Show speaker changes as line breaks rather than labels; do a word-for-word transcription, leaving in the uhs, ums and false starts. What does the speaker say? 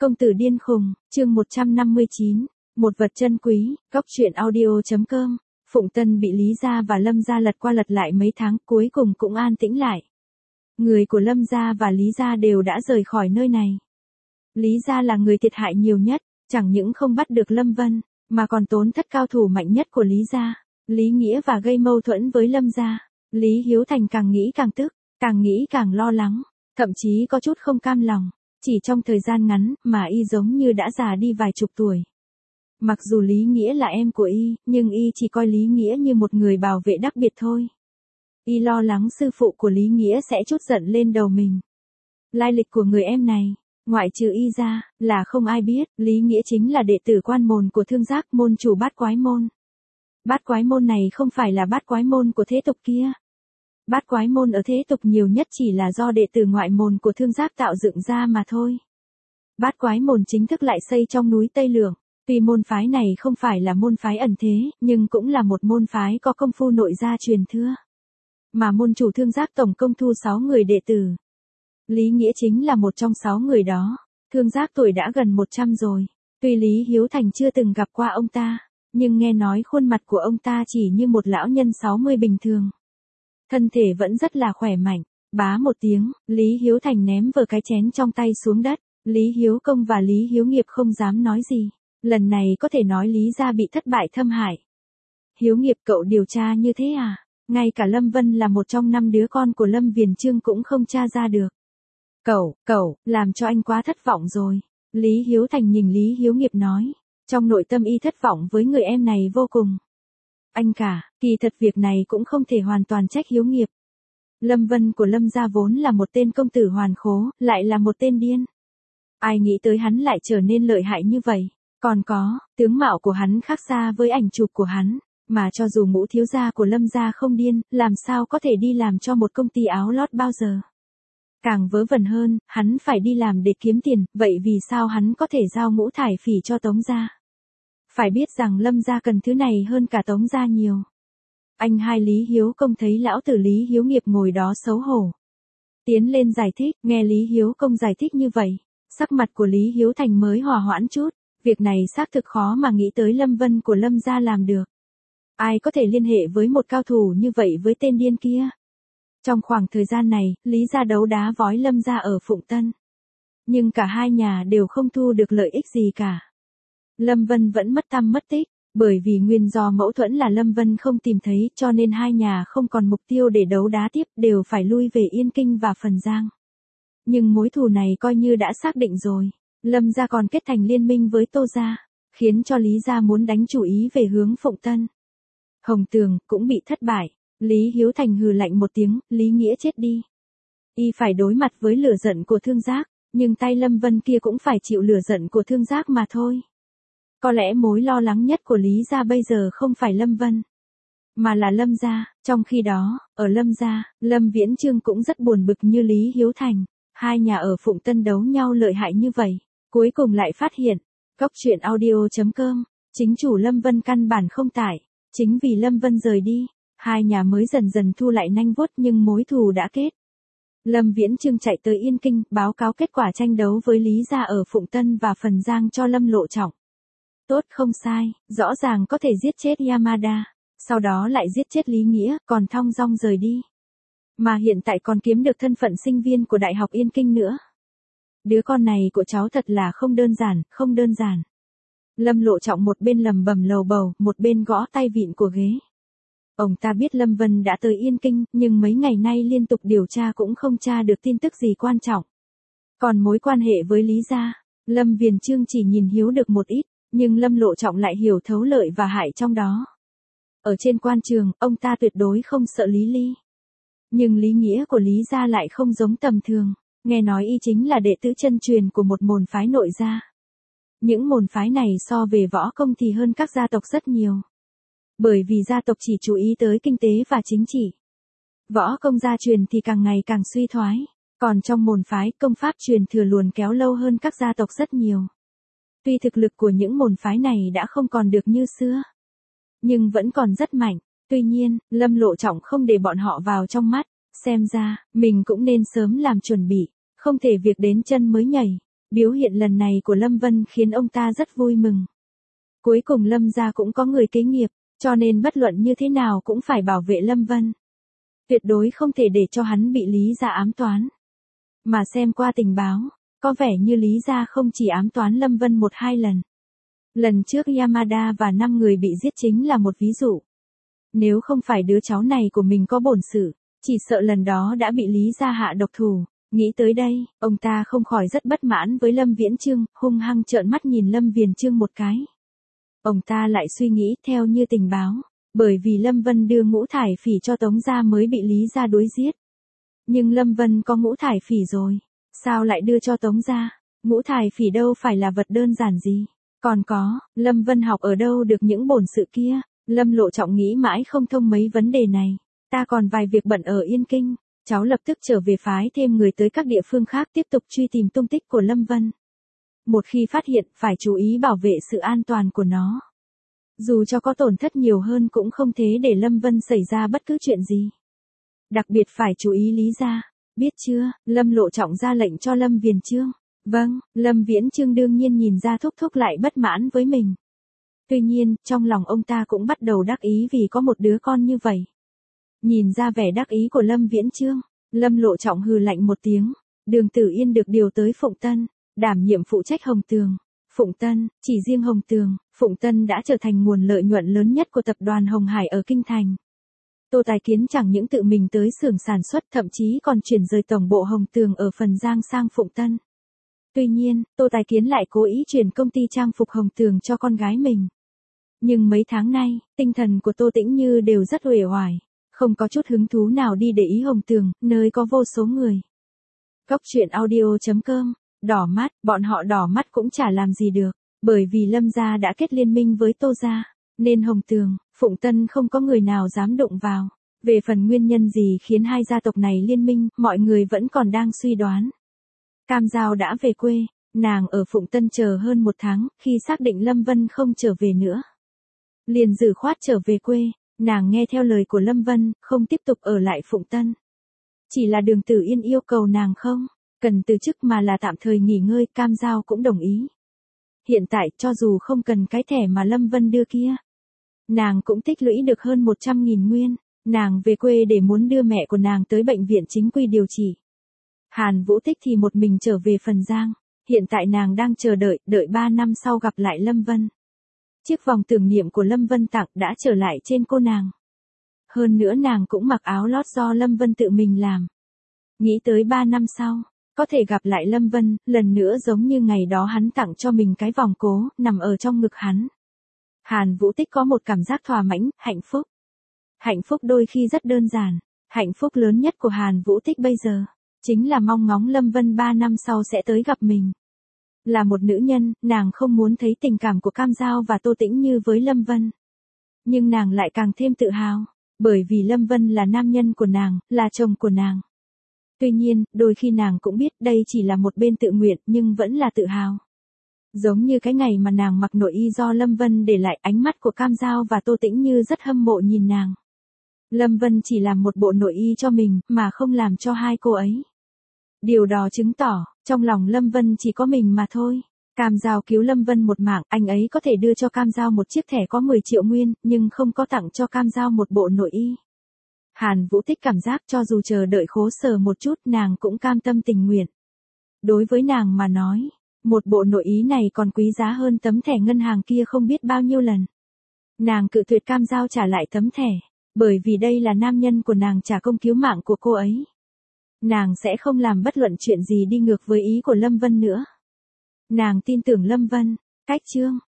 Công tử điên khùng, chương một trăm năm mươi chín, một vật chân quý, góc truyện audio.com. Phụng Tân bị Lý gia và Lâm gia lật qua lật lại mấy tháng, cuối cùng cũng an tĩnh lại. Người của Lâm gia và Lý gia đều đã rời khỏi nơi này. Lý gia là người thiệt hại nhiều nhất, chẳng những không bắt được Lâm Vân, mà còn tốn thất cao thủ mạnh nhất của Lý gia, Lý Nghĩa, và gây mâu thuẫn với Lâm gia. Lý Hiếu Thành càng nghĩ càng tức, càng nghĩ càng lo lắng, thậm chí có chút không cam lòng. Chỉ trong thời gian ngắn mà y giống như đã già đi vài chục tuổi. Mặc dù Lý Nghĩa là em của y, nhưng y chỉ coi Lý Nghĩa như một người bảo vệ đặc biệt thôi. Y lo lắng sư phụ của Lý Nghĩa sẽ trút giận lên đầu mình. Lai lịch của người em này, ngoại trừ y ra, là không ai biết. Lý Nghĩa chính là đệ tử quan môn của Thương Giác, môn chủ Bát Quái môn. Bát Quái môn này không phải là Bát Quái môn của thế tục kia. Bát Quái môn ở thế tục nhiều nhất chỉ là do đệ tử ngoại môn của Thương Giác tạo dựng ra mà thôi. Bát Quái môn chính thức lại xây trong núi Tây Lương. Tuy môn phái này không phải là môn phái ẩn thế, nhưng cũng là một môn phái có công phu nội gia truyền thừa. Mà môn chủ Thương Giác tổng công thu sáu người đệ tử. Lý Nghĩa chính là một trong sáu người đó. Thương Giác tuổi đã gần một trăm rồi. Tuy Lý Hiếu Thành chưa từng gặp qua ông ta, nhưng nghe nói khuôn mặt của ông ta chỉ như một lão nhân sáu mươi bình thường. Thân thể vẫn rất là khỏe mạnh. Bá một tiếng, Lý Hiếu Thành ném vờ cái chén trong tay xuống đất. Lý Hiếu Công và Lý Hiếu Nghiệp không dám nói gì. Lần này có thể nói Lý gia bị thất bại thâm hại. Hiếu Nghiệp, cậu điều tra như thế à? Ngay cả Lâm Vân là một trong năm đứa con của Lâm Viền Chương cũng không tra ra được. Cậu, cậu, làm cho anh quá thất vọng rồi. Lý Hiếu Thành nhìn Lý Hiếu Nghiệp nói. Trong nội tâm y thất vọng với người em này vô cùng. Anh cả, kỳ thật việc này cũng không thể hoàn toàn trách Hiếu Nghiệp. Lâm Vân của Lâm gia vốn là một tên công tử hoàn khố, lại là một tên điên. Ai nghĩ tới hắn lại trở nên lợi hại như vậy. Còn có, tướng mạo của hắn khác xa với ảnh chụp của hắn, mà cho dù Ngũ thiếu gia của Lâm gia không điên, làm sao có thể đi làm cho một công ty áo lót bao giờ. Càng vớ vẩn hơn, hắn phải đi làm để kiếm tiền, vậy vì sao hắn có thể giao Ngũ thải phỉ cho Tống gia? Phải biết rằng Lâm gia cần thứ này hơn cả Tống gia nhiều. Anh hai Lý Hiếu Công thấy lão tử Lý Hiếu Nghiệp ngồi đó xấu hổ. Tiến lên giải thích, nghe Lý Hiếu Công giải thích như vậy, sắc mặt của Lý Hiếu Thành mới hòa hoãn chút. Việc này xác thực khó mà nghĩ tới Lâm Vân của Lâm gia làm được. Ai có thể liên hệ với một cao thủ như vậy với tên điên kia? Trong khoảng thời gian này, Lý gia đấu đá vói Lâm gia ở Phụng Tân. Nhưng cả hai nhà đều không thu được lợi ích gì cả. Lâm Vân vẫn mất tăm mất tích, bởi vì nguyên do mâu thuẫn là Lâm Vân không tìm thấy, cho nên hai nhà không còn mục tiêu để đấu đá tiếp, đều phải lui về Yên Kinh và Phần Giang. Nhưng mối thù này coi như đã xác định rồi. Lâm gia còn kết thành liên minh với Tô gia, khiến cho Lý gia muốn đánh chủ ý về hướng Phụng Tân. Hồng Tường cũng bị thất bại. Lý Hiếu Thành hừ lạnh một tiếng, Lý Nghĩa chết đi. Y phải đối mặt với lửa giận của Thương Giác, nhưng tay Lâm Vân kia cũng phải chịu lửa giận của Thương Giác mà thôi. Có lẽ mối lo lắng nhất của Lý gia bây giờ không phải Lâm Vân, mà là Lâm gia. Trong khi đó, ở Lâm gia, Lâm Viễn Chương cũng rất buồn bực như Lý Hiếu Thành. Hai nhà ở Phụng Tân đấu nhau lợi hại như vậy, cuối cùng lại phát hiện. Góc truyện audio.com, chính chủ Lâm Vân căn bản không tại. Chính vì Lâm Vân rời đi, hai nhà mới dần dần thu lại nanh vuốt, nhưng mối thù đã kết. Lâm Viễn Chương chạy tới Yên Kinh, báo cáo kết quả tranh đấu với Lý gia ở Phụng Tân và Phần Giang cho Lâm Lộ Trọng. Tốt không sai, rõ ràng có thể giết chết Yamada, sau đó lại giết chết Lý Nghĩa, còn thong dong rời đi. Mà hiện tại còn kiếm được thân phận sinh viên của Đại học Yên Kinh nữa. Đứa con này của cháu thật là không đơn giản, không đơn giản. Lâm Lộ Trọng một bên lầm bầm lầu bầu, một bên gõ tay vịn của ghế. Ông ta biết Lâm Vân đã tới Yên Kinh, nhưng mấy ngày nay liên tục điều tra cũng không tra được tin tức gì quan trọng. Còn mối quan hệ với Lý gia, Lâm Viền Chương chỉ nhìn hiếu được một ít, nhưng Lâm Lộ Trọng lại hiểu thấu lợi và hại trong đó. Ở trên quan trường, ông ta tuyệt đối không sợ Lý Ly. Nhưng Lý Nghĩa của Lý gia lại không giống tầm thường, nghe nói y chính là đệ tử chân truyền của một môn phái nội gia. Những môn phái này so về võ công thì hơn các gia tộc rất nhiều. Bởi vì gia tộc chỉ chú ý tới kinh tế và chính trị. Võ công gia truyền thì càng ngày càng suy thoái, còn trong môn phái công pháp truyền thừa luôn kéo lâu hơn các gia tộc rất nhiều. Tuy thực lực của những môn phái này đã không còn được như xưa, nhưng vẫn còn rất mạnh. Tuy nhiên, Lâm Lộ Trọng không để bọn họ vào trong mắt, xem ra, mình cũng nên sớm làm chuẩn bị, không thể việc đến chân mới nhảy. Biểu hiện lần này của Lâm Vân khiến ông ta rất vui mừng. Cuối cùng Lâm gia cũng có người kế nghiệp, cho nên bất luận như thế nào cũng phải bảo vệ Lâm Vân. Tuyệt đối không thể để cho hắn bị Lý gia ám toán. Mà xem qua tình báo, có vẻ như Lý gia không chỉ ám toán Lâm Vân một hai lần. Lần trước Yamada và năm người bị giết chính là một ví dụ. Nếu không phải đứa cháu này của mình có bổn sự, chỉ sợ lần đó đã bị Lý gia hạ độc thủ. Nghĩ tới đây, ông ta không khỏi rất bất mãn với Lâm Viễn Chương, hung hăng trợn mắt nhìn Lâm Viễn Chương một cái. Ông ta lại suy nghĩ theo như tình báo, bởi vì Lâm Vân đưa ngũ thải phỉ cho Tống gia mới bị Lý gia đối giết. Nhưng Lâm Vân có ngũ thải phỉ rồi, sao lại đưa cho Tống gia? Ngũ thải phỉ đâu phải là vật đơn giản gì. Còn có, Lâm Vân học ở đâu được những bổn sự kia? Lâm Lộ Trọng nghĩ mãi không thông mấy vấn đề này. Ta còn vài việc bận ở Yên Kinh, cháu lập tức trở về phái thêm người tới các địa phương khác tiếp tục truy tìm tung tích của Lâm Vân. Một khi phát hiện, phải chú ý bảo vệ sự an toàn của nó. Dù cho có tổn thất nhiều hơn cũng không thế để Lâm Vân xảy ra bất cứ chuyện gì. Đặc biệt phải chú ý Lý gia, biết chưa? Lâm Lộ Trọng ra lệnh cho Lâm Viễn Chương. Vâng, Lâm Viễn Chương đương nhiên nhìn ra thúc thúc lại bất mãn với mình. Tuy nhiên, trong lòng ông ta cũng bắt đầu đắc ý vì có một đứa con như vậy. Nhìn ra vẻ đắc ý của Lâm Viễn Chương, Lâm Lộ Trọng hừ lạnh một tiếng. Đường Tử Yên được điều tới Phụng Tân, đảm nhiệm phụ trách Hồng Tường. Phụng Tân, chỉ riêng Hồng Tường, Phụng Tân đã trở thành nguồn lợi nhuận lớn nhất của tập đoàn Hồng Hải ở Kinh Thành. Tô Tài Kiến chẳng những tự mình tới xưởng sản xuất, thậm chí còn chuyển rời tổng bộ Hồng Tường ở Phần Giang sang Phụng Tân. Tuy nhiên, Tô Tài Kiến lại cố ý chuyển công ty trang phục Hồng Tường cho con gái mình. Nhưng mấy tháng nay, tinh thần của Tô Tĩnh Như đều rất uể oải, không có chút hứng thú nào đi để ý Hồng Tường, nơi có vô số người. Cốc truyện audio chấm com, đỏ mắt, bọn họ đỏ mắt cũng chả làm gì được, bởi vì Lâm gia đã kết liên minh với Tô gia, nên Hồng Tường, Phụng Tân không có người nào dám đụng vào. Về phần nguyên nhân gì khiến hai gia tộc này liên minh, mọi người vẫn còn đang suy đoán. Cam Giao đã về quê, nàng ở Phụng Tân chờ hơn một tháng, khi xác định Lâm Vân không trở về nữa. Liền dứt khoát trở về quê, nàng nghe theo lời của Lâm Vân, không tiếp tục ở lại Phụng Tân. Chỉ là Đường Tử Yên yêu cầu nàng không cần từ chức mà là tạm thời nghỉ ngơi, Cam Giao cũng đồng ý. Hiện tại, cho dù không cần cái thẻ mà Lâm Vân đưa kia, nàng cũng tích lũy được hơn một trăm nghìn nguyên, nàng về quê để muốn đưa mẹ của nàng tới bệnh viện chính quy điều trị. Hàn Vũ Tích thì một mình trở về Phần Giang, hiện tại nàng đang chờ đợi, đợi ba năm sau gặp lại Lâm Vân. Chiếc vòng tưởng niệm của Lâm Vân tặng đã trở lại trên cô nàng. Hơn nữa nàng cũng mặc áo lót do Lâm Vân tự mình làm. Nghĩ tới ba năm sau, có thể gặp lại Lâm Vân, lần nữa giống như ngày đó hắn tặng cho mình cái vòng cố, nằm ở trong ngực hắn. Hàn Vũ Tích có một cảm giác thỏa mãn, hạnh phúc. Hạnh phúc đôi khi rất đơn giản, hạnh phúc lớn nhất của Hàn Vũ Tích bây giờ, chính là mong ngóng Lâm Vân ba năm sau sẽ tới gặp mình. Là một nữ nhân, nàng không muốn thấy tình cảm của Cam Giao và Tô Tĩnh Như với Lâm Vân. Nhưng nàng lại càng thêm tự hào, bởi vì Lâm Vân là nam nhân của nàng, là chồng của nàng. Tuy nhiên, đôi khi nàng cũng biết đây chỉ là một bên tự nguyện nhưng vẫn là tự hào. Giống như cái ngày mà nàng mặc nội y do Lâm Vân để lại, ánh mắt của Cam Giao và Tô Tĩnh Như rất hâm mộ nhìn nàng. Lâm Vân chỉ làm một bộ nội y cho mình, mà không làm cho hai cô ấy. Điều đó chứng tỏ, trong lòng Lâm Vân chỉ có mình mà thôi. Cam Giao cứu Lâm Vân một mạng, anh ấy có thể đưa cho Cam Giao một chiếc thẻ có mười triệu nguyên, nhưng không có tặng cho Cam Giao một bộ nội y. Hàn Vũ Tích cảm giác cho dù chờ đợi khổ sở một chút, nàng cũng cam tâm tình nguyện. Đối với nàng mà nói, một bộ nội y này còn quý giá hơn tấm thẻ ngân hàng kia không biết bao nhiêu lần. Nàng cự tuyệt Cam Giao trả lại tấm thẻ, bởi vì đây là nam nhân của nàng trả công cứu mạng của cô ấy. Nàng sẽ không làm bất luận chuyện gì đi ngược với ý của Lâm Vân nữa. Nàng tin tưởng Lâm Vân. Cách chương